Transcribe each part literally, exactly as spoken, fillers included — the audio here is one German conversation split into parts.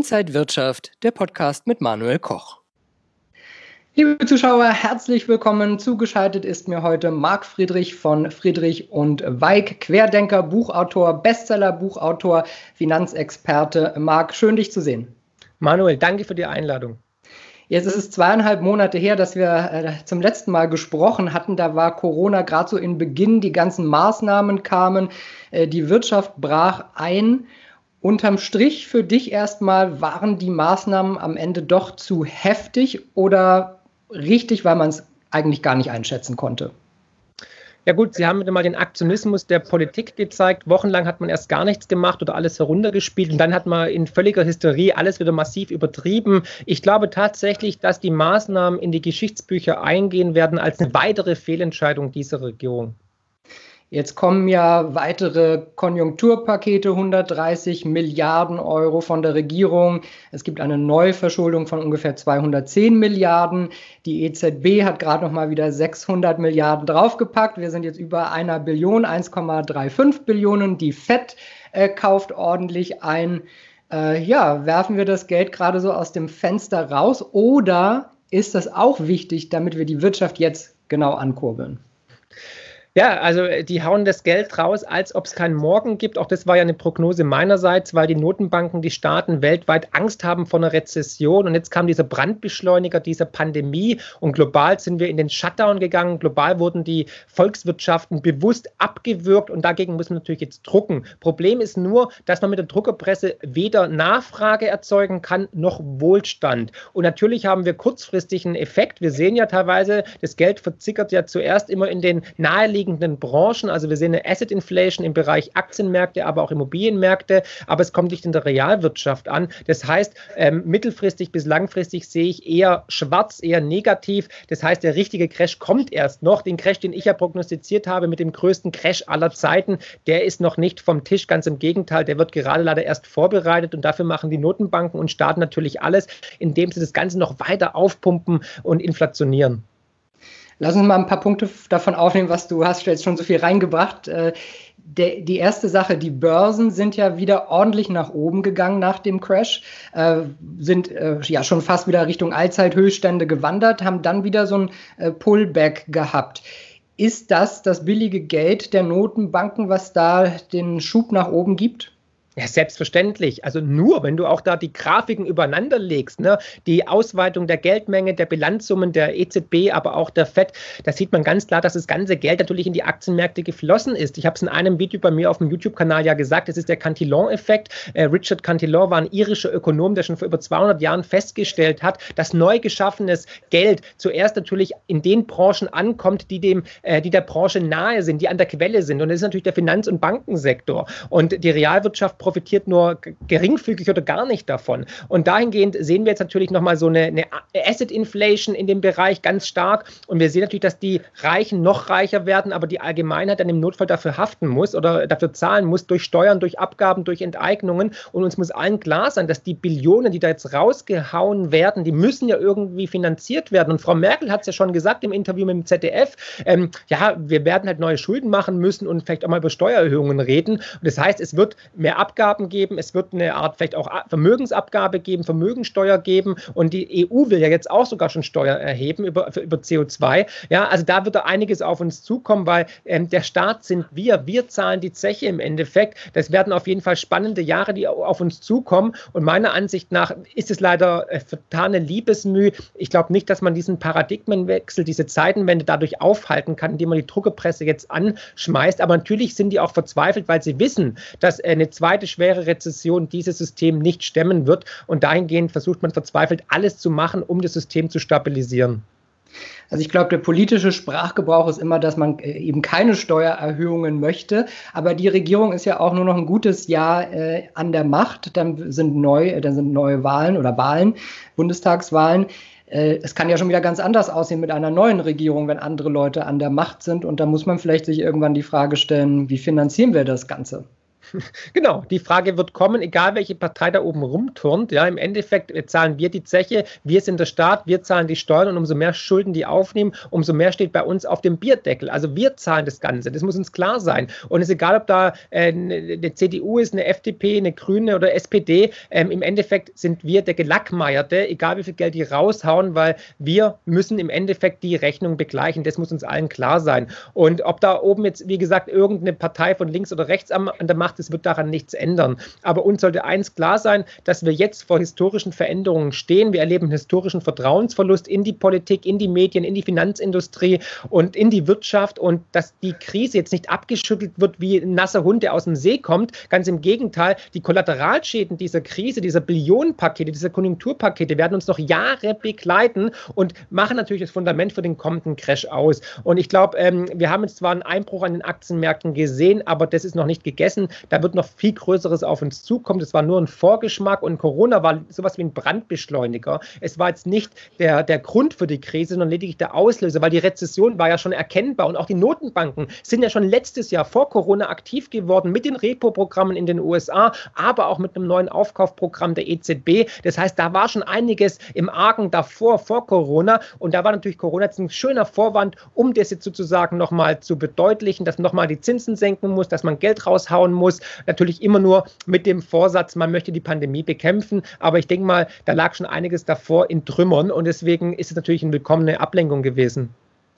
Inside Wirtschaft, der Podcast mit Manuel Koch. Liebe Zuschauer, herzlich willkommen. Zugeschaltet ist mir heute Marc Friedrich von Friedrich und Weig, Querdenker, Buchautor, Bestseller-Buchautor, Finanzexperte. Marc, schön dich zu sehen. Manuel, danke für die Einladung. Jetzt ist es zweieinhalb Monate her, dass wir äh, zum letzten Mal gesprochen hatten. Da war Corona gerade so in Beginn, die ganzen Maßnahmen kamen, äh, die Wirtschaft brach ein. Unterm Strich für dich erstmal, waren die Maßnahmen am Ende doch zu heftig oder richtig, weil man es eigentlich gar nicht einschätzen konnte? Ja gut, Sie haben wieder mal den Aktionismus der Politik gezeigt. Wochenlang hat man erst gar nichts gemacht oder alles heruntergespielt und dann hat man in völliger Hysterie alles wieder massiv übertrieben. Ich glaube tatsächlich, dass die Maßnahmen in die Geschichtsbücher eingehen werden als eine weitere Fehlentscheidung dieser Regierung. Jetzt kommen ja weitere Konjunkturpakete, hundertdreißig Milliarden Euro von der Regierung. Es gibt eine Neuverschuldung von ungefähr zweihundertzehn Milliarden. Die E Z B hat gerade noch mal wieder sechshundert Milliarden draufgepackt. Wir sind jetzt über einer Billion, eins Komma fünfunddreißig Billionen. Die Fed äh, kauft ordentlich ein. Äh, ja, werfen wir das Geld gerade so aus dem Fenster raus? Oder ist das auch wichtig, damit wir die Wirtschaft jetzt genau ankurbeln? Ja, also die hauen das Geld raus, als ob es keinen Morgen gibt. Auch das war ja eine Prognose meinerseits, weil die Notenbanken, die Staaten weltweit Angst haben vor einer Rezession. Und jetzt kam dieser Brandbeschleuniger dieser Pandemie und global sind wir in den Shutdown gegangen. Global wurden die Volkswirtschaften bewusst abgewürgt und dagegen muss man natürlich jetzt drucken. Problem ist nur, dass man mit der Druckerpresse weder Nachfrage erzeugen kann, noch Wohlstand. Und natürlich haben wir kurzfristig einen Effekt. Wir sehen ja teilweise, das Geld verzickert ja zuerst immer in den naheliegenden Branchen, also wir sehen eine Asset Inflation im Bereich Aktienmärkte, aber auch Immobilienmärkte, aber es kommt nicht in der Realwirtschaft an. Das heißt, ähm, mittelfristig bis langfristig sehe ich eher schwarz, eher negativ. Das heißt, der richtige Crash kommt erst noch. Den Crash, den ich ja prognostiziert habe mit dem größten Crash aller Zeiten, der ist noch nicht vom Tisch, ganz im Gegenteil, der wird gerade leider erst vorbereitet und dafür machen die Notenbanken und Staaten natürlich alles, indem sie das Ganze noch weiter aufpumpen und inflationieren. Lass uns mal ein paar Punkte davon aufnehmen, was du hast jetzt schon so viel reingebracht. Die erste Sache, die Börsen sind ja wieder ordentlich nach oben gegangen nach dem Crash, sind ja schon fast wieder Richtung Allzeithöchststände gewandert, haben dann wieder so ein Pullback gehabt. Ist das das billige Geld der Notenbanken, was da den Schub nach oben gibt? Ja, selbstverständlich. Also nur, wenn du auch da die Grafiken übereinander legst, ne, die Ausweitung der Geldmenge, der Bilanzsummen der E Z B, aber auch der Fed, da sieht man ganz klar, dass das ganze Geld natürlich in die Aktienmärkte geflossen ist. Ich habe es in einem Video bei mir auf dem YouTube-Kanal ja gesagt, das ist der Cantillon-Effekt. Äh, Richard Cantillon war ein irischer Ökonom, der schon vor über zweihundert Jahren festgestellt hat, dass neu geschaffenes Geld zuerst natürlich in den Branchen ankommt, die dem, äh, die der Branche nahe sind, die an der Quelle sind. Und das ist natürlich der Finanz- und Bankensektor. Und die Realwirtschaft profitiert nur geringfügig oder gar nicht davon. Und dahingehend sehen wir jetzt natürlich nochmal so eine, eine Asset Inflation in dem Bereich ganz stark. Und wir sehen natürlich, dass die Reichen noch reicher werden, aber die Allgemeinheit dann im Notfall dafür haften muss oder dafür zahlen muss, durch Steuern, durch Abgaben, durch Enteignungen. Und uns muss allen klar sein, dass die Billionen, die da jetzt rausgehauen werden, die müssen ja irgendwie finanziert werden. Und Frau Merkel hat es ja schon gesagt im Interview mit dem Z D F, ähm, ja, wir werden halt neue Schulden machen müssen und vielleicht auch mal über Steuererhöhungen reden. Und das heißt, es wird mehr Abgaben Abgaben geben, es wird eine Art vielleicht auch Vermögensabgabe geben, Vermögensteuer geben und die E U will ja jetzt auch sogar schon Steuer erheben über, über C O zwei. Ja, also da wird da einiges auf uns zukommen, weil ähm, der Staat sind wir, wir zahlen die Zeche im Endeffekt. Das werden auf jeden Fall spannende Jahre, die auf uns zukommen und meiner Ansicht nach ist es leider äh, vertane Liebesmüh. Ich glaube nicht, dass man diesen Paradigmenwechsel, diese Zeitenwende dadurch aufhalten kann, indem man die Druckerpresse jetzt anschmeißt, aber natürlich sind die auch verzweifelt, weil sie wissen, dass äh, eine zweite schwere Rezession dieses System nicht stemmen wird und dahingehend versucht man verzweifelt alles zu machen, um das System zu stabilisieren. Also ich glaube, der politische Sprachgebrauch ist immer, dass man eben keine Steuererhöhungen möchte. Aber die Regierung ist ja auch nur noch ein gutes Jahr äh, an der Macht. Dann sind, neu, dann sind neue Wahlen oder Wahlen, Bundestagswahlen. Äh, es kann ja schon wieder ganz anders aussehen mit einer neuen Regierung, wenn andere Leute an der Macht sind. Und da muss man vielleicht sich irgendwann die Frage stellen, wie finanzieren wir das Ganze? Genau, die Frage wird kommen, egal welche Partei da oben rumturnt. Ja, im Endeffekt zahlen wir die Zeche, wir sind der Staat, wir zahlen die Steuern und umso mehr Schulden die aufnehmen, umso mehr steht bei uns auf dem Bierdeckel. Also wir zahlen das Ganze, das muss uns klar sein. Und es ist egal, ob da äh, eine C D U ist, eine F D P, eine Grüne oder S P D, ähm, im Endeffekt sind wir der Gelackmeierte, egal wie viel Geld die raushauen, weil wir müssen im Endeffekt die Rechnung begleichen. Das muss uns allen klar sein. Und ob da oben jetzt, wie gesagt, irgendeine Partei von links oder rechts an der Macht ist, wird daran nichts ändern. Aber uns sollte eins klar sein, dass wir jetzt vor historischen Veränderungen stehen. Wir erleben historischen Vertrauensverlust in die Politik, in die Medien, in die Finanzindustrie und in die Wirtschaft und dass die Krise jetzt nicht abgeschüttelt wird wie ein nasser Hund, der aus dem See kommt. Ganz im Gegenteil, die Kollateralschäden dieser Krise, dieser Billionenpakete, dieser Konjunkturpakete werden uns noch Jahre begleiten und machen natürlich das Fundament für den kommenden Crash aus. Und ich glaube, ähm, wir haben jetzt zwar einen Einbruch an den Aktienmärkten gesehen, aber das ist noch nicht gegessen. Da wird noch viel Größeres auf uns zukommen. Das war nur ein Vorgeschmack und Corona war sowas wie ein Brandbeschleuniger. Es war jetzt nicht der, der Grund für die Krise, sondern lediglich der Auslöser, weil die Rezession war ja schon erkennbar und auch die Notenbanken sind ja schon letztes Jahr vor Corona aktiv geworden mit den Repo-Programmen in den U S A, aber auch mit einem neuen Aufkaufprogramm der E Z B. Das heißt, da war schon einiges im Argen davor, vor Corona und da war natürlich Corona jetzt ein schöner Vorwand, um das jetzt sozusagen nochmal zu bedeutlichen, dass man nochmal die Zinsen senken muss, dass man Geld raushauen muss. Natürlich immer nur mit dem Vorsatz, man möchte die Pandemie bekämpfen. Aber ich denke mal, da lag schon einiges davor in Trümmern und deswegen ist es natürlich eine willkommene Ablenkung gewesen.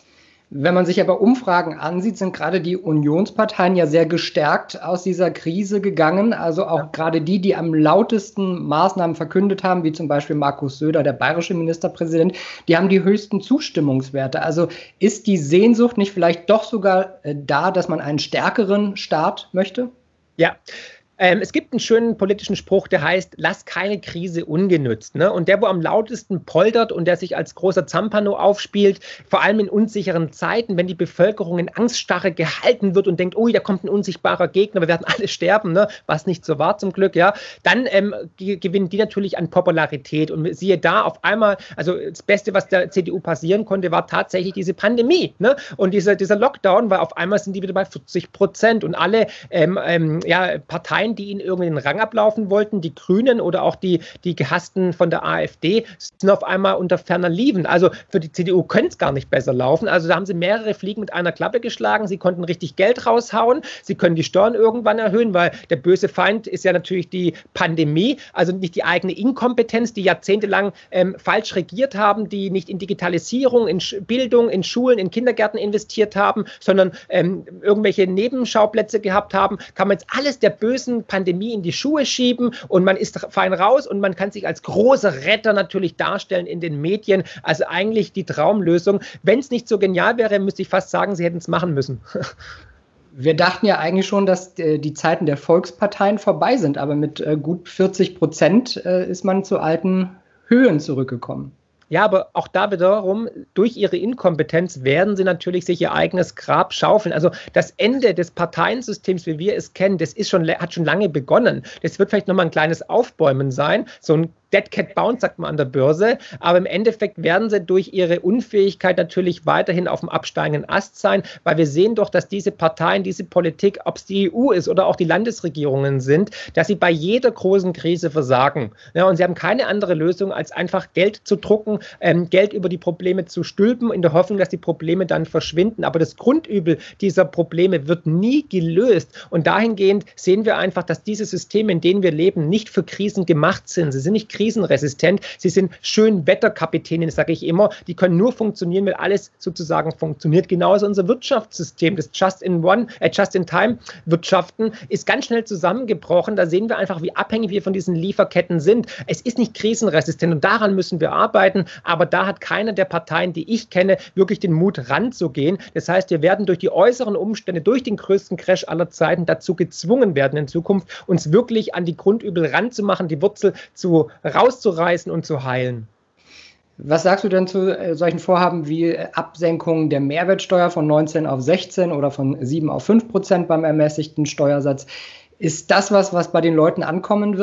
Wenn man sich aber Umfragen ansieht, sind gerade die Unionsparteien ja sehr gestärkt aus dieser Krise gegangen. Also auch ja. gerade die, die am lautesten Maßnahmen verkündet haben, wie zum Beispiel Markus Söder, der bayerische Ministerpräsident, die haben die höchsten Zustimmungswerte. Also ist die Sehnsucht nicht vielleicht doch sogar äh, da, dass man einen stärkeren Staat möchte? Ja. Ähm, es gibt einen schönen politischen Spruch, der heißt, lass keine Krise ungenützt. Ne? Und der, wo am lautesten poltert und der sich als großer Zampano aufspielt, vor allem in unsicheren Zeiten, wenn die Bevölkerung in Angststarre gehalten wird und denkt, ui, da kommt ein unsichtbarer Gegner, wir werden alle sterben, ne? Was nicht so war zum Glück, ja, dann ähm, gewinnen die natürlich an Popularität. Und siehe da, auf einmal, also das Beste, was der C D U passieren konnte, war tatsächlich diese Pandemie. Ne? Und dieser, dieser Lockdown, weil auf einmal sind die wieder bei vierzig Prozent und alle ähm, ähm, ja, Parteien, die ihnen irgendwie den Rang ablaufen wollten, die Grünen oder auch die, die Gehassten von der AfD, sind auf einmal unter ferner Liefen. Also für die C D U könnte es gar nicht besser laufen. Also da haben sie mehrere Fliegen mit einer Klappe geschlagen. Sie konnten richtig Geld raushauen. Sie können die Steuern irgendwann erhöhen, weil der böse Feind ist ja natürlich die Pandemie, also nicht die eigene Inkompetenz, die jahrzehntelang ähm, falsch regiert haben, die nicht in Digitalisierung, in Bildung, in Schulen, in Kindergärten investiert haben, sondern ähm, irgendwelche Nebenschauplätze gehabt haben, kann man jetzt alles der bösen Pandemie in die Schuhe schieben und man ist fein raus und man kann sich als großer Retter natürlich darstellen in den Medien. Also eigentlich die Traumlösung. Wenn es nicht so genial wäre, müsste ich fast sagen, sie hätten es machen müssen. Wir dachten ja eigentlich schon, dass äh, die Zeiten der Volksparteien vorbei sind, aber mit äh, gut vierzig Prozent äh, ist man zu alten Höhen zurückgekommen. Ja, aber auch da wiederum, durch ihre Inkompetenz werden sie natürlich sich ihr eigenes Grab schaufeln. Also das Ende des Parteiensystems, wie wir es kennen, das ist schon, hat schon lange begonnen. Das wird vielleicht nochmal ein kleines Aufbäumen sein, so ein Dead Cat Bounce, sagt man an der Börse, aber im Endeffekt werden sie durch ihre Unfähigkeit natürlich weiterhin auf dem absteigenden Ast sein, weil wir sehen doch, dass diese Parteien, diese Politik, ob es die E U ist oder auch die Landesregierungen sind, dass sie bei jeder großen Krise versagen. Ja, und sie haben keine andere Lösung, als einfach Geld zu drucken, ähm, Geld über die Probleme zu stülpen, in der Hoffnung, dass die Probleme dann verschwinden. Aber das Grundübel dieser Probleme wird nie gelöst. Und dahingehend sehen wir einfach, dass diese Systeme, in denen wir leben, nicht für Krisen gemacht sind. Sie sind nicht krisenresistent. Sie sind Schönwetterkapitäne, sage ich immer. Die können nur funktionieren, weil alles sozusagen funktioniert. Genauso unser Wirtschaftssystem, das Just-in-One, äh, Just-in-Time-Wirtschaften ist ganz schnell zusammengebrochen. Da sehen wir einfach, wie abhängig wir von diesen Lieferketten sind. Es ist nicht krisenresistent und daran müssen wir arbeiten. Aber da hat keine der Parteien, die ich kenne, wirklich den Mut ranzugehen. Das heißt, wir werden durch die äußeren Umstände, durch den größten Crash aller Zeiten dazu gezwungen werden in Zukunft, uns wirklich an die Grundübel ranzumachen, die Wurzel zu rauszureißen und zu heilen. Was sagst du denn zu äh, solchen Vorhaben wie Absenkung der Mehrwertsteuer von neunzehn auf sechzehn oder von sieben auf fünf Prozent beim ermäßigten Steuersatz? Ist das was, was bei den Leuten ankommen wird?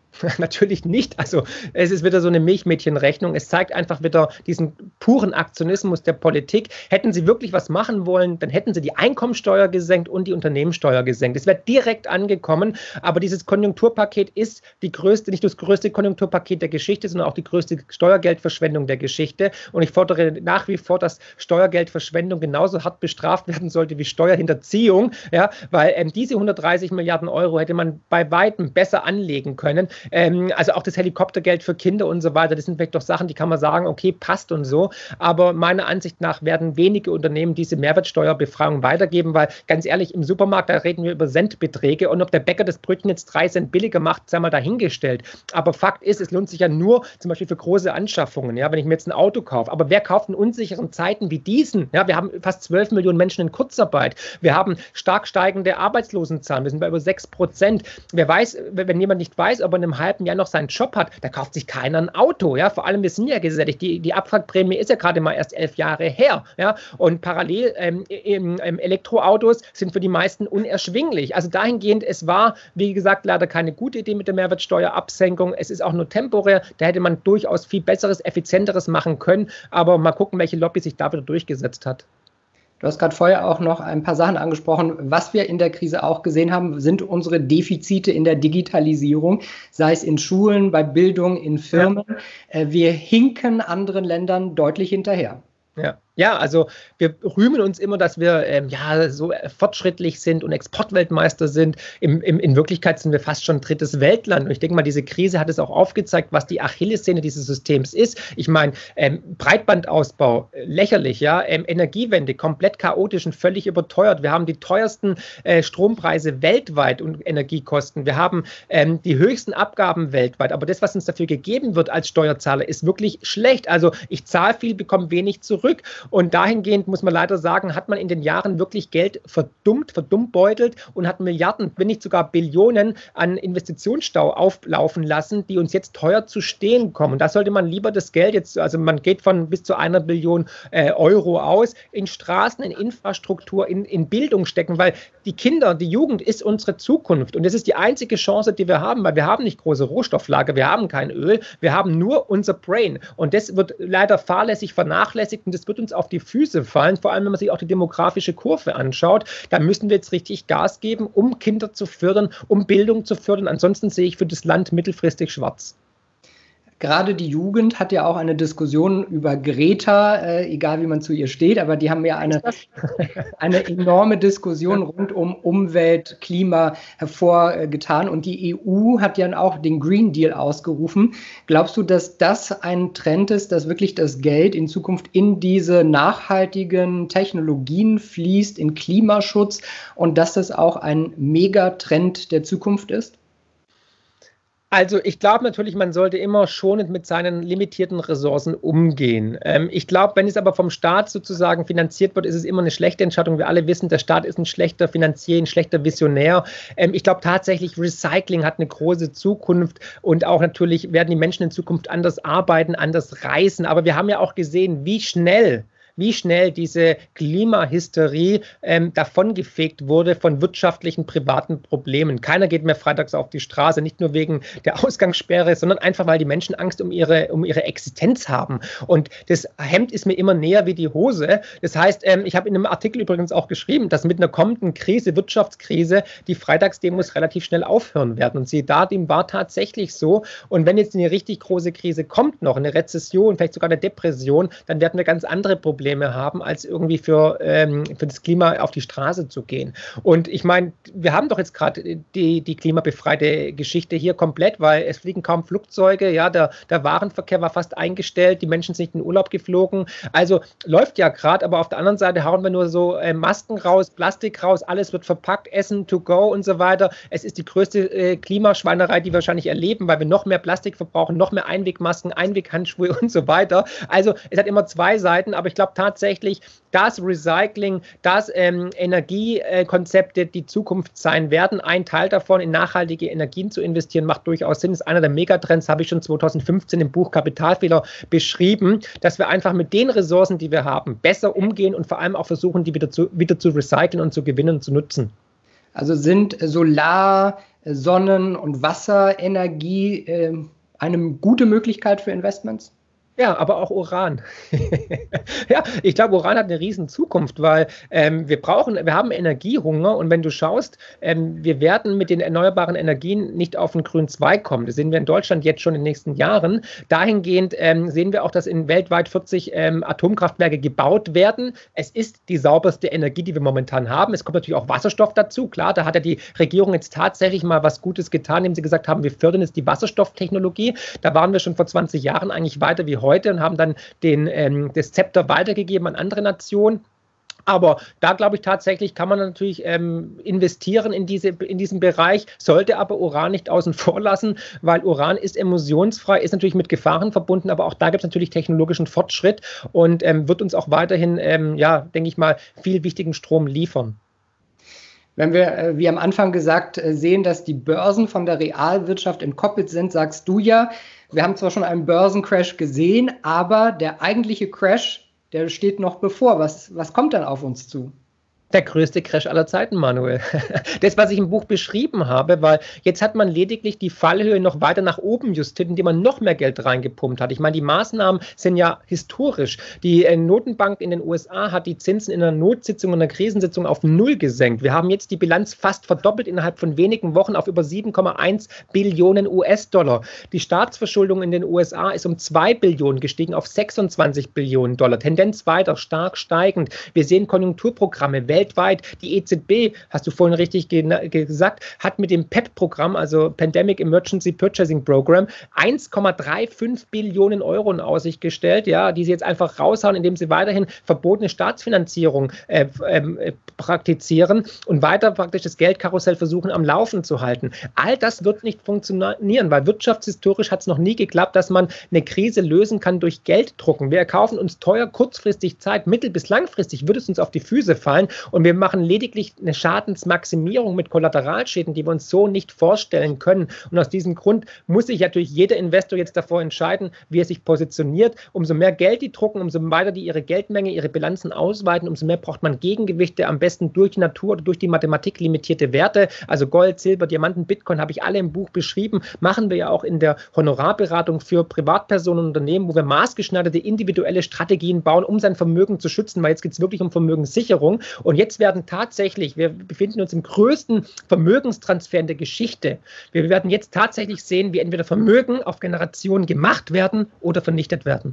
Natürlich nicht. Also es ist wieder so eine Milchmädchenrechnung. Es zeigt einfach wieder diesen puren Aktionismus der Politik. Hätten sie wirklich was machen wollen, dann hätten sie die Einkommensteuer gesenkt und die Unternehmenssteuer gesenkt. Es wäre direkt angekommen. Aber dieses Konjunkturpaket ist die größte, nicht nur das größte Konjunkturpaket der Geschichte, sondern auch die größte Steuergeldverschwendung der Geschichte. Und ich fordere nach wie vor, dass Steuergeldverschwendung genauso hart bestraft werden sollte wie Steuerhinterziehung. Ja, weil ähm, diese hundertdreißig Milliarden Euro hätte man bei weitem besser anlegen können. Ähm, also auch das Helikoptergeld für Kinder und so weiter, das sind vielleicht doch Sachen, die kann man sagen, okay, passt und so. Aber meiner Ansicht nach werden wenige Unternehmen diese Mehrwertsteuerbefreiung weitergeben, weil ganz ehrlich, im Supermarkt, da reden wir über Centbeträge und ob der Bäcker das Brötchen jetzt drei Cent billiger macht, sei mal dahingestellt. Aber Fakt ist, es lohnt sich ja nur zum Beispiel für große Anschaffungen, ja, wenn ich mir jetzt ein Auto kaufe. Aber wer kauft in unsicheren Zeiten wie diesen? Ja, wir haben fast zwölf Millionen Menschen in Kurzarbeit. Wir haben stark steigende Arbeitslosenzahlen. Wir sind bei über sechs Prozent. Wer weiß, wenn jemand nicht weiß, ob er in einem halben Jahr noch seinen Job hat, da kauft sich keiner ein Auto. Ja? Vor allem, wir sind ja gesättigt. Die, die Abwrackprämie ist ja gerade mal erst elf Jahre her. Ja? Und parallel ähm, ähm, Elektroautos sind für die meisten unerschwinglich. Also dahingehend, es war, wie gesagt, leider keine gute Idee mit der Mehrwertsteuerabsenkung. Es ist auch nur temporär. Da hätte man durchaus viel Besseres, Effizienteres machen können. Aber mal gucken, welche Lobby sich da wieder durchgesetzt hat. Du hast gerade vorher auch noch ein paar Sachen angesprochen. Was wir in der Krise auch gesehen haben, sind unsere Defizite in der Digitalisierung, sei es in Schulen, bei Bildung, in Firmen. Ja. Wir hinken anderen Ländern deutlich hinterher. Ja. Ja, also wir rühmen uns immer, dass wir ähm, ja so fortschrittlich sind und Exportweltmeister sind. Im, im, in Wirklichkeit sind wir fast schon drittes Weltland. Und ich denke mal, diese Krise hat es auch aufgezeigt, was die Achillessehne dieses Systems ist. Ich meine, ähm, Breitbandausbau, äh, lächerlich, ja, ähm, Energiewende, komplett chaotisch und völlig überteuert. Wir haben die teuersten äh, Strompreise weltweit und Energiekosten. Wir haben ähm, die höchsten Abgaben weltweit. Aber das, was uns dafür gegeben wird als Steuerzahler, ist wirklich schlecht. Also ich zahle viel, bekomme wenig zurück. Und dahingehend muss man leider sagen, hat man in den Jahren wirklich Geld verdummt, verdummbeutelt und hat Milliarden, wenn nicht sogar Billionen an Investitionsstau auflaufen lassen, die uns jetzt teuer zu stehen kommen. Und da sollte man lieber das Geld jetzt, also man geht von bis zu einer Billion äh, Euro aus, in Straßen, in Infrastruktur, in, in Bildung stecken, weil die Kinder, die Jugend ist unsere Zukunft. Und das ist die einzige Chance, die wir haben, weil wir haben nicht große Rohstofflager, wir haben kein Öl, wir haben nur unser Brain. Und das wird leider fahrlässig vernachlässigt und das wird uns auf die Füße fallen, vor allem wenn man sich auch die demografische Kurve anschaut. Da müssen wir jetzt richtig Gas geben, um Kinder zu fördern, um Bildung zu fördern. Ansonsten sehe ich für das Land mittelfristig schwarz. Gerade die Jugend hat ja auch eine Diskussion über Greta, äh, egal wie man zu ihr steht, aber die haben ja eine, eine enorme Diskussion rund um Umwelt, Klima hervorgetan und die E U hat ja auch den Green Deal ausgerufen. Glaubst du, dass das ein Trend ist, dass wirklich das Geld in Zukunft in diese nachhaltigen Technologien fließt, in Klimaschutz und dass das auch ein Megatrend der Zukunft ist? Also ich glaube natürlich, man sollte immer schonend mit seinen limitierten Ressourcen umgehen. Ähm, ich glaube, wenn es aber vom Staat sozusagen finanziert wird, ist es immer eine schlechte Entscheidung. Wir alle wissen, der Staat ist ein schlechter Finanzier, ein schlechter Visionär. Ähm, ich glaube tatsächlich, Recycling hat eine große Zukunft und auch natürlich werden die Menschen in Zukunft anders arbeiten, anders reisen. Aber wir haben ja auch gesehen, wie schnell wie schnell diese Klimahysterie ähm, davongefegt wurde von wirtschaftlichen, privaten Problemen. Keiner geht mehr freitags auf die Straße, nicht nur wegen der Ausgangssperre, sondern einfach, weil die Menschen Angst um ihre, um ihre Existenz haben. Und das Hemd ist mir immer näher wie die Hose. Das heißt, ähm, ich habe in einem Artikel übrigens auch geschrieben, dass mit einer kommenden Krise, Wirtschaftskrise, die Freitagsdemos relativ schnell aufhören werden. Und siehe da, dem war tatsächlich so. Und wenn jetzt eine richtig große Krise kommt noch, eine Rezession, vielleicht sogar eine Depression, dann werden wir ganz andere Probleme haben, als irgendwie für, ähm, für das Klima auf die Straße zu gehen. Und ich meine, wir haben doch jetzt gerade die, die klimabefreite Geschichte hier komplett, weil es fliegen kaum Flugzeuge, ja, der, der Warenverkehr war fast eingestellt, die Menschen sind in den Urlaub geflogen. Also läuft ja gerade, aber auf der anderen Seite hauen wir nur so äh, Masken raus, Plastik raus, alles wird verpackt, Essen to go und so weiter. Es ist die größte äh, Klimaschweinerei, die wir wahrscheinlich erleben, weil wir noch mehr Plastik verbrauchen, noch mehr Einwegmasken, Einweghandschuhe und so weiter. Also es hat immer zwei Seiten, aber ich glaube tatsächlich, dass Recycling, dass ähm, Energiekonzepte die Zukunft sein werden. Ein Teil davon, in nachhaltige Energien zu investieren, macht durchaus Sinn. Das ist einer der Megatrends, habe ich schon zweitausendfünfzehn im Buch Kapitalfehler beschrieben, dass wir einfach mit den Ressourcen, die wir haben, besser umgehen und vor allem auch versuchen, die wieder zu, wieder zu recyceln und zu gewinnen und zu nutzen. Also sind Solar-, Sonnen- und Wasserenergie äh, eine gute Möglichkeit für Investments? Ja, aber auch Uran. Ja, ich glaube, Uran hat eine riesen Zukunft, weil ähm, wir brauchen, wir haben Energiehunger und wenn du schaust, ähm, wir werden mit den erneuerbaren Energien nicht auf den grünen Zweig kommen. Das sehen wir in Deutschland jetzt schon in den nächsten Jahren. Dahingehend ähm, sehen wir auch, dass in weltweit vierzig ähm, Atomkraftwerke gebaut werden. Es ist die sauberste Energie, die wir momentan haben. Es kommt natürlich auch Wasserstoff dazu. Klar, da hat ja die Regierung jetzt tatsächlich mal was Gutes getan, indem sie gesagt haben, wir fördern jetzt die Wasserstofftechnologie. Da waren wir schon vor zwanzig Jahren eigentlich weiter wie heute. Heute und haben dann den, ähm, das Zepter weitergegeben an andere Nationen. Aber da glaube ich tatsächlich, kann man natürlich ähm, investieren in, diese, in diesen Bereich, sollte aber Uran nicht außen vor lassen, weil Uran ist emissionsfrei, ist natürlich mit Gefahren verbunden, aber auch da gibt es natürlich technologischen Fortschritt und ähm, wird uns auch weiterhin, ähm, ja, denke ich mal, viel wichtigen Strom liefern. Wenn wir, wie am Anfang gesagt, sehen, dass die Börsen von der Realwirtschaft entkoppelt sind, sagst du ja, wir haben zwar schon einen Börsencrash gesehen, aber der eigentliche Crash, der steht noch bevor. Was, was kommt dann auf uns zu? Der größte Crash aller Zeiten, Manuel. Das, was ich im Buch beschrieben habe, weil jetzt hat man lediglich die Fallhöhe noch weiter nach oben justiert, indem man noch mehr Geld reingepumpt hat. Ich meine, die Maßnahmen sind ja historisch. Die äh, Notenbank in den U S A hat die Zinsen in einer Notsitzung und einer Krisensitzung auf null gesenkt. Wir haben jetzt die Bilanz fast verdoppelt innerhalb von wenigen Wochen auf über sieben Komma eins Billionen U S-Dollar. Die Staatsverschuldung in den U S A ist um zwei Billionen gestiegen auf sechsundzwanzig Billionen Dollar. Tendenz weiter stark steigend. Wir sehen Konjunkturprogramme weltweit. Weltweit, die E Z B, hast du vorhin richtig ge- gesagt, hat mit dem P E P-Programm, also Pandemic Emergency Purchasing Program, eins Komma fünfunddreißig Billionen Euro in Aussicht gestellt, ja, die sie jetzt einfach raushauen, indem sie weiterhin verbotene Staatsfinanzierung äh, äh, praktizieren und weiter praktisch das Geldkarussell versuchen am Laufen zu halten. All das wird nicht funktionieren, weil wirtschaftshistorisch hat es noch nie geklappt, dass man eine Krise lösen kann durch Gelddrucken. Wir erkaufen uns teuer kurzfristig Zeit, mittel- bis langfristig würde es uns auf die Füße fallen. Und wir machen lediglich eine Schadensmaximierung mit Kollateralschäden, die wir uns so nicht vorstellen können. Und aus diesem Grund muss sich natürlich jeder Investor jetzt davor entscheiden, wie er sich positioniert. Umso mehr Geld die drucken, umso weiter die ihre Geldmenge, ihre Bilanzen ausweiten, umso mehr braucht man Gegengewichte, am besten durch die Natur oder durch die Mathematik limitierte Werte. Also Gold, Silber, Diamanten, Bitcoin habe ich alle im Buch beschrieben. Machen wir ja auch in der Honorarberatung für Privatpersonen und Unternehmen, wo wir maßgeschneiderte individuelle Strategien bauen, um sein Vermögen zu schützen, weil jetzt geht es wirklich um Vermögenssicherung. Und jetzt werden tatsächlich, wir befinden uns im größten Vermögenstransfer in der Geschichte. Wir werden jetzt tatsächlich sehen, wie entweder Vermögen auf Generationen gemacht werden oder vernichtet werden.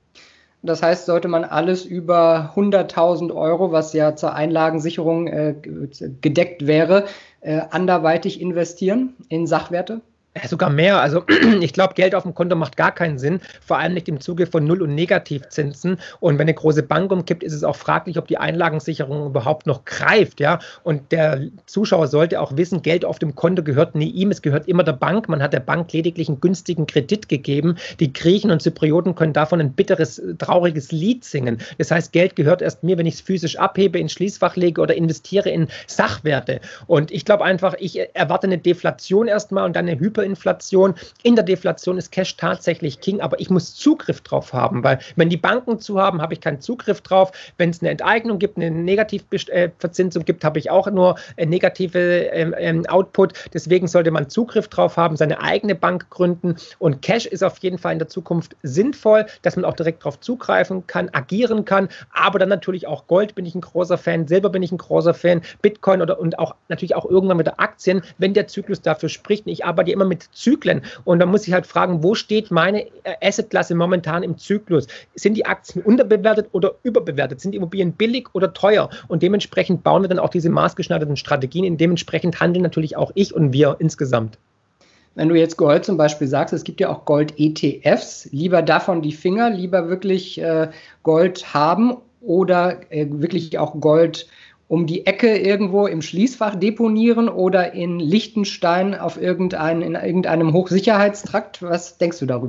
Das heißt, sollte man alles über hunderttausend Euro, was ja zur Einlagensicherung äh, gedeckt wäre, äh, anderweitig investieren in Sachwerte? Sogar mehr. Also ich glaube, Geld auf dem Konto macht gar keinen Sinn, vor allem nicht im Zuge von Null- und Negativzinsen. Und wenn eine große Bank umkippt, ist es auch fraglich, ob die Einlagensicherung überhaupt noch greift. Ja? Und der Zuschauer sollte auch wissen, Geld auf dem Konto gehört nie ihm, es gehört immer der Bank. Man hat der Bank lediglich einen günstigen Kredit gegeben. Die Griechen und Zyprioten können davon ein bitteres, trauriges Lied singen. Das heißt, Geld gehört erst mir, wenn ich es physisch abhebe, ins Schließfach lege oder investiere in Sachwerte. Und ich glaube einfach, ich erwarte eine Deflation erstmal und dann eine Hyper Inflation. In der Deflation ist Cash tatsächlich King, aber ich muss Zugriff drauf haben, weil wenn die Banken zu haben, habe ich keinen Zugriff drauf. Wenn es eine Enteignung gibt, eine Negativverzinsung gibt, habe ich auch nur negative ähm, Output. Deswegen sollte man Zugriff drauf haben, seine eigene Bank gründen und Cash ist auf jeden Fall in der Zukunft sinnvoll, dass man auch direkt drauf zugreifen kann, agieren kann, aber dann natürlich auch Gold bin ich ein großer Fan, Silber bin ich ein großer Fan, Bitcoin oder und auch natürlich auch irgendwann mit der Aktien, wenn der Zyklus dafür spricht. Ich arbeite immer mit Zyklen und dann muss ich halt fragen, wo steht meine Assetklasse momentan im Zyklus? Sind die Aktien unterbewertet oder überbewertet? Sind die Immobilien billig oder teuer? Und dementsprechend bauen wir dann auch diese maßgeschneiderten Strategien und dementsprechend handeln natürlich auch ich und wir insgesamt. Wenn du jetzt Gold zum Beispiel sagst, es gibt ja auch Gold-E T Fs, lieber davon die Finger, lieber wirklich äh, Gold haben oder äh, wirklich auch Gold um die Ecke irgendwo im Schließfach deponieren oder in Liechtenstein auf irgendein, in irgendeinem Hochsicherheitstrakt? Was denkst du darüber?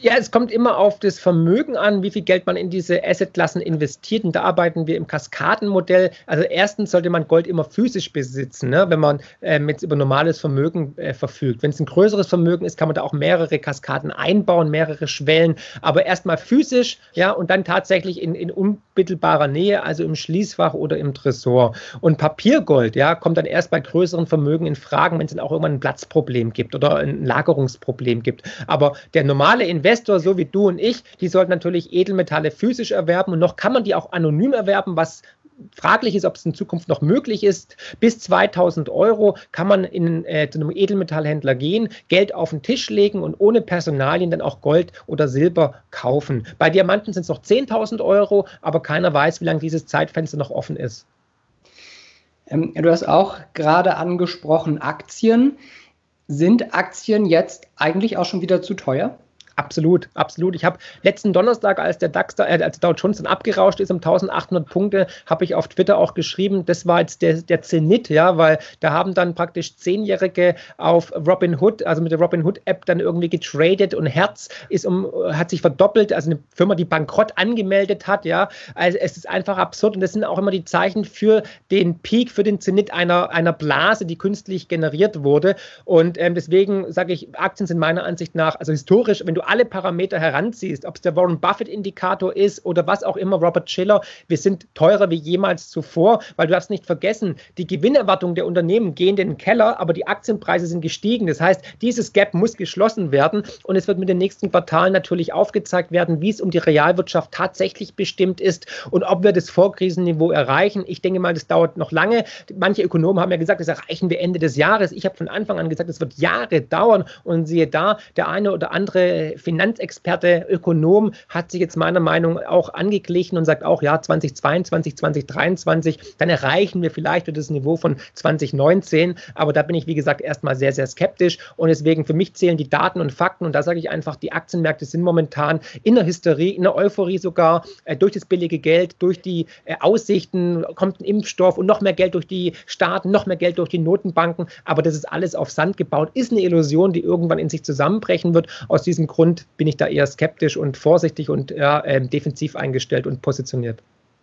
Ja, es kommt immer auf das Vermögen an, wie viel Geld man in diese Assetklassen investiert. Und da arbeiten wir im Kaskadenmodell. Also erstens sollte man Gold immer physisch besitzen, ne, wenn man ähm, jetzt über normales Vermögen äh, verfügt. Wenn es ein größeres Vermögen ist, kann man da auch mehrere Kaskaden einbauen, mehrere Schwellen. Aber erstmal physisch, ja, und dann tatsächlich in, in unmittelbarer Nähe, also im Schließfach oder im Tresor. Und Papiergold, ja, kommt dann erst bei größeren Vermögen in Fragen, wenn es dann auch irgendwann ein Platzproblem gibt oder ein Lagerungsproblem gibt. Aber der normale Investor, so wie du und ich, die sollten natürlich Edelmetalle physisch erwerben und noch kann man die auch anonym erwerben, was fraglich ist, ob es in Zukunft noch möglich ist. Bis zweitausend Euro kann man in, äh, zu einem Edelmetallhändler gehen, Geld auf den Tisch legen und ohne Personalien dann auch Gold oder Silber kaufen. Bei Diamanten sind es noch zehntausend Euro, aber keiner weiß, wie lange dieses Zeitfenster noch offen ist. Ähm, du hast auch gerade angesprochen Aktien. Sind Aktien jetzt eigentlich auch schon wieder zu teuer? Absolut, absolut. Ich habe letzten Donnerstag, als der DAX, äh, als Dow Jones dann abgerauscht ist um eintausendachthundert Punkte, habe ich auf Twitter auch geschrieben, das war jetzt der, der Zenit, ja, weil da haben dann praktisch Zehnjährige auf Robinhood, also mit der Robinhood-App dann irgendwie getradet und Hertz ist um, hat sich verdoppelt, also eine Firma, die bankrott angemeldet hat, ja. Also es ist einfach absurd und das sind auch immer die Zeichen für den Peak, für den Zenit einer, einer Blase, die künstlich generiert wurde. Und ähm, deswegen sage ich, Aktien sind meiner Ansicht nach, also historisch, wenn du alle Parameter heranziehst, ob es der Warren Buffett-Indikator ist oder was auch immer, Robert Shiller, wir sind teurer wie jemals zuvor, weil du darfst nicht vergessen, die Gewinnerwartungen der Unternehmen gehen in den Keller, aber die Aktienpreise sind gestiegen. Das heißt, dieses Gap muss geschlossen werden und es wird mit den nächsten Quartalen natürlich aufgezeigt werden, wie es um die Realwirtschaft tatsächlich bestimmt ist und ob wir das Vorkrisenniveau erreichen. Ich denke mal, das dauert noch lange. Manche Ökonomen haben ja gesagt, das erreichen wir Ende des Jahres. Ich habe von Anfang an gesagt, es wird Jahre dauern und siehe da, der eine oder andere Finanzexperte, Ökonom hat sich jetzt meiner Meinung nach auch angeglichen und sagt auch, ja, zweitausendzweiundzwanzig, zweitausenddreiundzwanzig, dann erreichen wir vielleicht das Niveau von zweitausendneunzehn, aber da bin ich, wie gesagt, erstmal sehr, sehr skeptisch und deswegen für mich zählen die Daten und Fakten und da sage ich einfach, die Aktienmärkte sind momentan in der Hysterie, in der Euphorie sogar, äh, durch das billige Geld, durch die äh, Aussichten, kommt ein Impfstoff und noch mehr Geld durch die Staaten, noch mehr Geld durch die Notenbanken, aber das ist alles auf Sand gebaut, ist eine Illusion, die irgendwann in sich zusammenbrechen wird. Aus diesem Grund bin ich da eher skeptisch und vorsichtig und ja, äh, defensiv eingestellt und positioniert.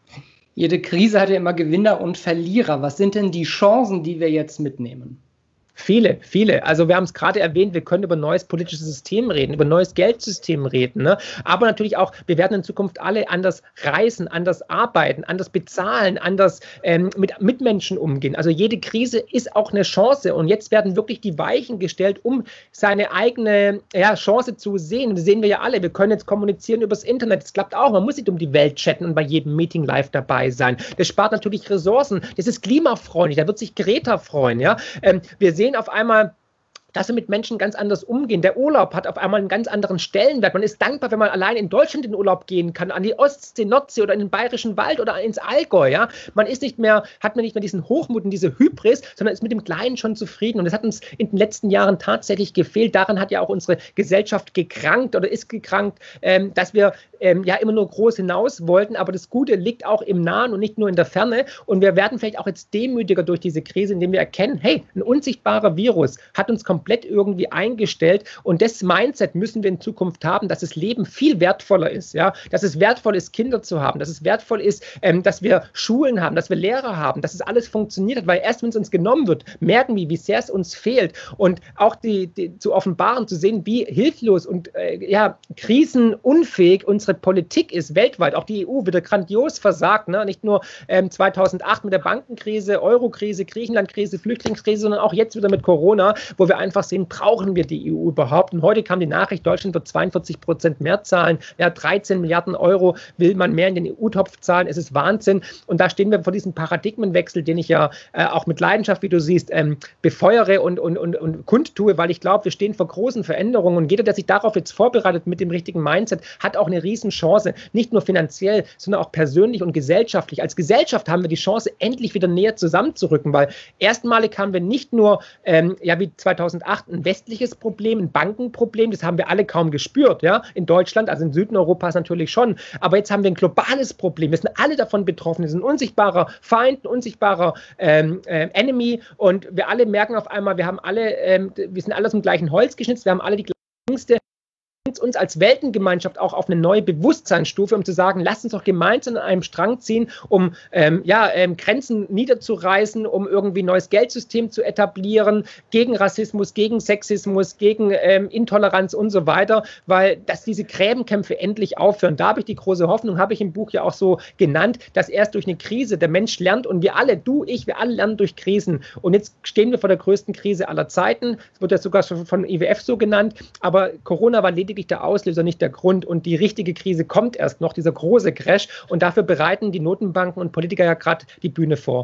Jede Krise hat ja immer Gewinner und Verlierer. Was sind denn die Chancen, die wir jetzt mitnehmen? Viele, viele. Also wir haben es gerade erwähnt, wir können über neues politisches System reden, über neues Geldsystem reden. Ne? Aber natürlich auch, wir werden in Zukunft alle anders reisen, anders arbeiten, anders bezahlen, anders ähm, mit Mitmenschen umgehen. Also jede Krise ist auch eine Chance. Und jetzt werden wirklich die Weichen gestellt, um seine eigene ja, Chance zu sehen. Das sehen wir ja alle. Wir können jetzt kommunizieren übers Internet. Das klappt auch. Man muss nicht um die Welt chatten und bei jedem Meeting live dabei sein. Das spart natürlich Ressourcen. Das ist klimafreundlich. Da wird sich Greta freuen. Ja? Ähm, wir sehen auf einmal, dass wir mit Menschen ganz anders umgehen. Der Urlaub hat auf einmal einen ganz anderen Stellenwert. Man ist dankbar, wenn man allein in Deutschland in den Urlaub gehen kann, an die Ostsee, Nordsee oder in den Bayerischen Wald oder ins Allgäu. Ja? Man ist nicht mehr, hat man nicht mehr diesen Hochmut und diese Hybris, sondern ist mit dem Kleinen schon zufrieden. Und das hat uns in den letzten Jahren tatsächlich gefehlt. Daran hat ja auch unsere Gesellschaft gekrankt oder ist gekrankt, ähm, dass wir ähm, ja immer nur groß hinaus wollten. Aber das Gute liegt auch im Nahen und nicht nur in der Ferne. Und wir werden vielleicht auch jetzt demütiger durch diese Krise, indem wir erkennen, hey, ein unsichtbarer Virus hat uns komplett komplett irgendwie eingestellt und das Mindset müssen wir in Zukunft haben, dass das Leben viel wertvoller ist, ja, dass es wertvoll ist, Kinder zu haben, dass es wertvoll ist, ähm, dass wir Schulen haben, dass wir Lehrer haben, dass es alles funktioniert hat, weil erst wenn es uns genommen wird, merken wir, wie sehr es uns fehlt und auch die, die zu offenbaren, zu sehen, wie hilflos und äh, ja, krisenunfähig unsere Politik ist weltweit, auch die E U wieder grandios versagt, ne? Nicht nur ähm, zweitausendacht mit der Bankenkrise, Eurokrise, Griechenlandkrise, Flüchtlingskrise, sondern auch jetzt wieder mit Corona, wo wir einfach sehen, brauchen wir die E U überhaupt? Und heute kam die Nachricht, Deutschland wird zweiundvierzig Prozent mehr zahlen. Ja, dreizehn Milliarden Euro will man mehr in den E U-Topf zahlen. Es ist Wahnsinn. Und da stehen wir vor diesem Paradigmenwechsel, den ich ja äh, auch mit Leidenschaft, wie du siehst, ähm, befeuere und, und, und, und kundtue, weil ich glaube, wir stehen vor großen Veränderungen. Und jeder, der sich darauf jetzt vorbereitet mit dem richtigen Mindset, hat auch eine Riesenchance. Nicht nur finanziell, sondern auch persönlich und gesellschaftlich. Als Gesellschaft haben wir die Chance, endlich wieder näher zusammenzurücken, weil erstmalig haben wir nicht nur, ähm, ja, wie zweitausendacht ein westliches Problem, ein Bankenproblem, das haben wir alle kaum gespürt, ja, in Deutschland, also in Südeuropa natürlich schon, aber jetzt haben wir ein globales Problem, wir sind alle davon betroffen, wir sind ein unsichtbarer Feind, ein unsichtbarer ähm, äh, Enemy und wir alle merken auf einmal, wir haben alle, ähm, wir sind alle aus dem gleichen Holz geschnitzt, wir haben alle die gleichen Ängste, uns als Weltengemeinschaft auch auf eine neue Bewusstseinsstufe, um zu sagen, lasst uns doch gemeinsam an einem Strang ziehen, um ähm, ja, ähm, Grenzen niederzureißen, um irgendwie ein neues Geldsystem zu etablieren, gegen Rassismus, gegen Sexismus, gegen ähm, Intoleranz und so weiter, weil dass diese Gräbenkämpfe endlich aufhören. Da habe ich die große Hoffnung, habe ich im Buch ja auch so genannt, dass erst durch eine Krise der Mensch lernt und wir alle, du, ich, wir alle lernen durch Krisen. Und jetzt stehen wir vor der größten Krise aller Zeiten. Es wird ja sogar schon von I W F so genannt, aber Corona war lediglich der Auslöser, nicht der Grund. Und die richtige Krise kommt erst noch, dieser große Crash. Und dafür bereiten die Notenbanken und Politiker ja gerade die Bühne vor.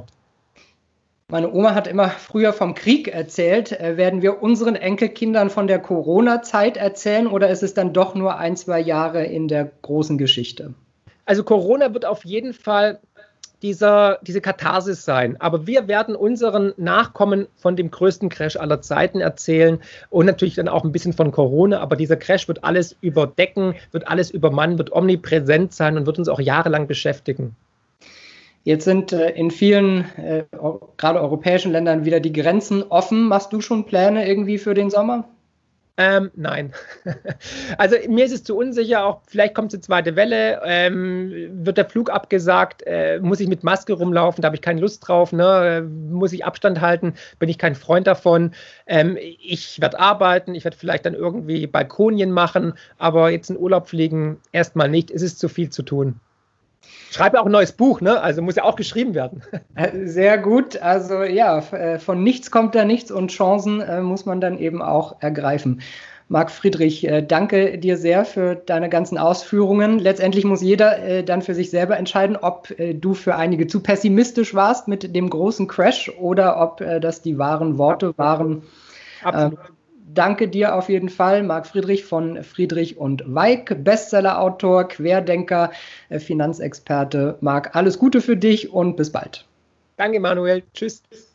Meine Oma hat immer früher vom Krieg erzählt. Äh, werden wir unseren Enkelkindern von der Corona-Zeit erzählen oder ist es dann doch nur ein, zwei Jahre in der großen Geschichte? Also Corona wird auf jeden Fall dieser, diese Katharsis sein. Aber wir werden unseren Nachkommen von dem größten Crash aller Zeiten erzählen und natürlich dann auch ein bisschen von Corona. Aber dieser Crash wird alles überdecken, wird alles übermannen, wird omnipräsent sein und wird uns auch jahrelang beschäftigen. Jetzt sind äh, in vielen, äh, gerade europäischen Ländern, wieder die Grenzen offen. Machst du schon Pläne irgendwie für den Sommer? Ähm, nein. Also mir ist es zu unsicher, auch vielleicht kommt eine zweite Welle, ähm, wird der Flug abgesagt, äh, muss ich mit Maske rumlaufen, da habe ich keine Lust drauf, ne? Muss ich Abstand halten, bin ich kein Freund davon. Ähm, ich werde arbeiten, ich werde vielleicht dann irgendwie Balkonien machen, aber jetzt in Urlaub fliegen erstmal nicht, es ist zu viel zu tun. Schreibe auch ein neues Buch, ne? Also muss ja auch geschrieben werden. Sehr gut. Also ja, von nichts kommt da nichts und Chancen äh, muss man dann eben auch ergreifen. Marc Friedrich, äh, danke dir sehr für deine ganzen Ausführungen. Letztendlich muss jeder äh, dann für sich selber entscheiden, ob äh, du für einige zu pessimistisch warst mit dem großen Crash oder ob äh, das die wahren Worte waren. Absolut. Äh, Danke dir auf jeden Fall, Marc Friedrich von Friedrich und Weik, Bestsellerautor, Querdenker, Finanzexperte. Marc, alles Gute für dich und bis bald. Danke, Manuel. Tschüss.